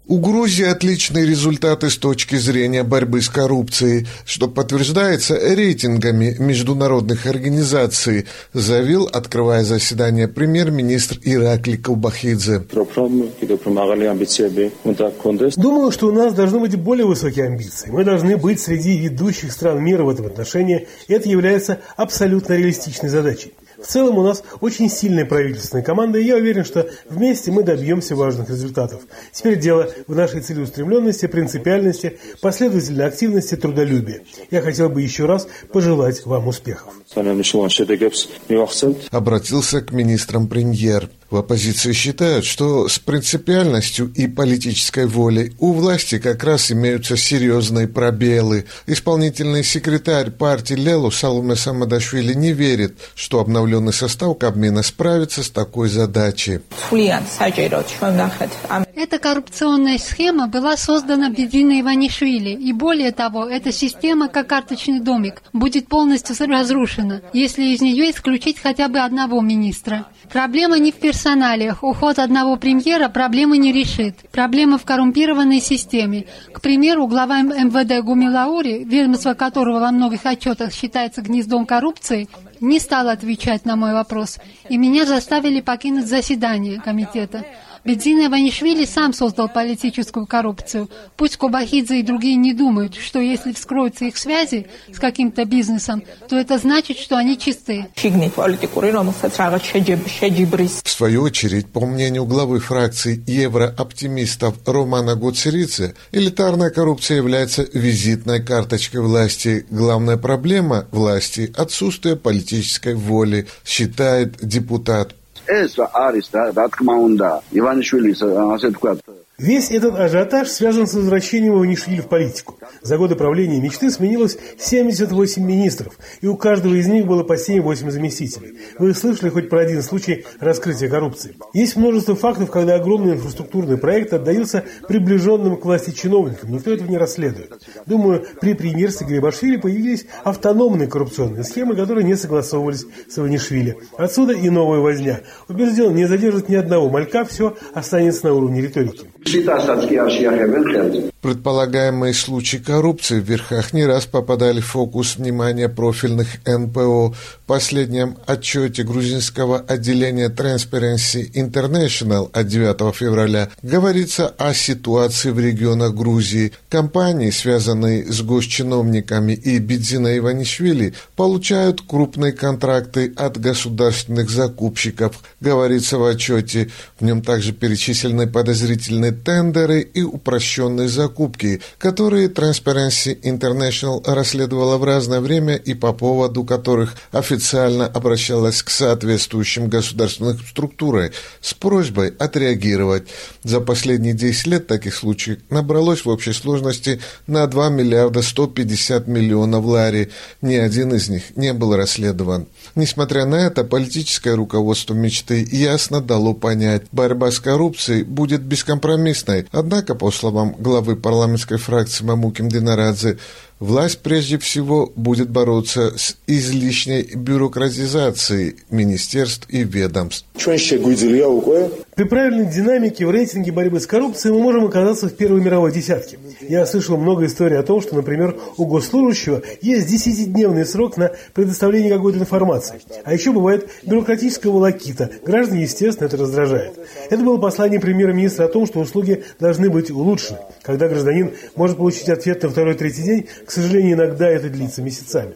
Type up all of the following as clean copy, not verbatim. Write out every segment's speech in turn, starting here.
У Грузии отличные результаты с точки зрения борьбы с коррупцией, что подтверждается рейтингами международных организаций, заявил, открывая заседание, премьер-министр Иракли Кобахидзе. Думаю, что у нас должны быть более высокие амбиции. Мы должны быть среди ведущих стран мира в этом отношении, и это является абсолютно реалистичной задачей. В целом у нас очень сильная правительственная команда, и я уверен, что вместе мы добьемся важных результатов. Теперь дело в нашей целеустремленности, принципиальности, последовательной активности, трудолюбии. Я хотел бы еще раз пожелать вам успехов. Обратился к министрам премьер. В оппозиции считают, что с принципиальностью и политической волей у власти как раз имеются серьезные пробелы. Исполнительный секретарь партии Лелу Саломе Самадашвили не верит, что обновленный состав Кабмина справится с такой задачей. Эта коррупционная схема была создана Бедзиной Иванишвили, и более того, эта система, как карточный домик, будет полностью разрушена, если из нее исключить хотя бы одного министра. Проблема не в персоналиях. Уход одного премьера проблемы не решит. Проблема в коррумпированной системе. К примеру, глава МВД Гумилаури, ведомство которого во многих отчетах считается гнездом коррупции, не стал отвечать на мой вопрос, и меня заставили покинуть заседание комитета. Бедзина Иванишвили сам создал политическую коррупцию. Пусть Кобахидзе и другие не думают, что если вскроются их связи с каким-то бизнесом, то это значит, что они чисты. В свою очередь, по мнению главы фракции еврооптимистов Романа Гуцеридзе, элитарная коррупция является визитной карточкой власти. Главная проблема власти – отсутствие политической воли, считает депутат. Весь этот ажиотаж связан с возвращением Иванишвили в политику. За годы правления мечты сменилось 78 министров, и у каждого из них было по 7-8 заместителей. Вы слышали хоть про один случай раскрытия коррупции? Есть множество фактов, когда огромные инфраструктурные проекты отдаются приближенным к власти чиновникам. Никто этого не расследует. Думаю, при премьерстве Грибашвили появились автономные коррупционные схемы, которые не согласовывались с Иванишвили. Отсюда и новая возня. Убежден, не задержит ни одного малька, все останется на уровне риторики. Предполагаемые случаи коррупции в верхах не раз попадали в фокус внимания профильных НПО. В последнем отчете грузинского отделения Transparency International от 9 февраля говорится о ситуации в регионах Грузии. Компании, связанные с госчиновниками и Бедзиной Иванишвили, получают крупные контракты от государственных закупщиков, говорится в отчете. В нем также перечислены подозрительные тендеры и упрощенные закупки, которые Transparency International расследовала в разное время и по поводу которых официально обращалась к соответствующим государственным структурам с просьбой отреагировать. За последние 10 лет таких случаев набралось в общей сложности на 2 миллиарда 150 миллионов лари. Ни один из них не был расследован. Несмотря на это, политическое руководство мечты ясно дало понять, борьба с коррупцией будет бескомпромиссной. Однако, по словам главы парламентской фракции Мамуким Динарадзе, власть прежде всего будет бороться с излишней бюрократизацией министерств и ведомств. При правильной динамике в рейтинге борьбы с коррупцией мы можем оказаться в первой мировой десятке. Я слышал много историй о том, что, например, у госслужащего есть 10-дневный срок на предоставление какой-то информации. А еще бывает бюрократическая волокита. Граждан, естественно, это раздражает. Это было послание премьер-министра о том, что услуги должны быть улучшены. Когда гражданин может получить ответ на 2-3 день, к сожалению, иногда это длится месяцами.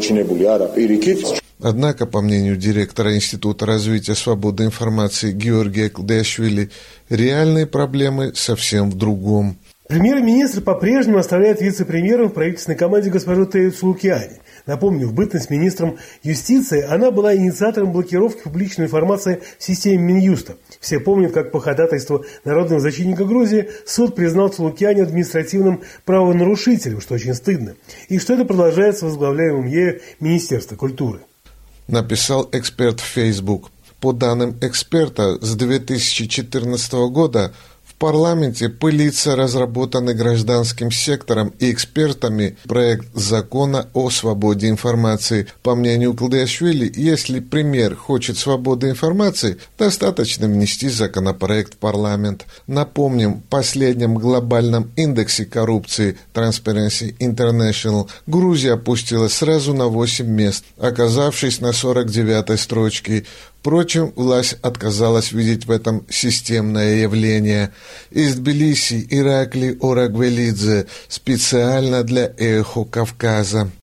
Однако, по мнению директора Института развития свободы информации Георгия Клдешвили, реальные проблемы совсем в другом. Премьер-министр по-прежнему оставляет вице-премьером в правительственной команде госпожу Тею Цулукиани. Напомню, в бытность министром юстиции она была инициатором блокировки публичной информации в системе Минюста. Все помнят, как по ходатайству народного защитника Грузии суд признал Цулукиани административным правонарушителем, что очень стыдно, и что это продолжается возглавляемым ею Министерство культуры. Написал эксперт в Facebook. По данным эксперта, с 2014 года в парламенте пылится разработанный гражданским сектором и экспертами проект закона о свободе информации. По мнению Кылдыашвили, если премьер хочет свободы информации, достаточно внести законопроект в парламент. Напомним, в последнем глобальном индексе коррупции Transparency International Грузия опустилась сразу на 8 мест, оказавшись на 49-й строчке. Впрочем, власть отказалась видеть в этом системное явление. Из Тбилиси Иракли Орагвелидзе специально для «Эхо Кавказа».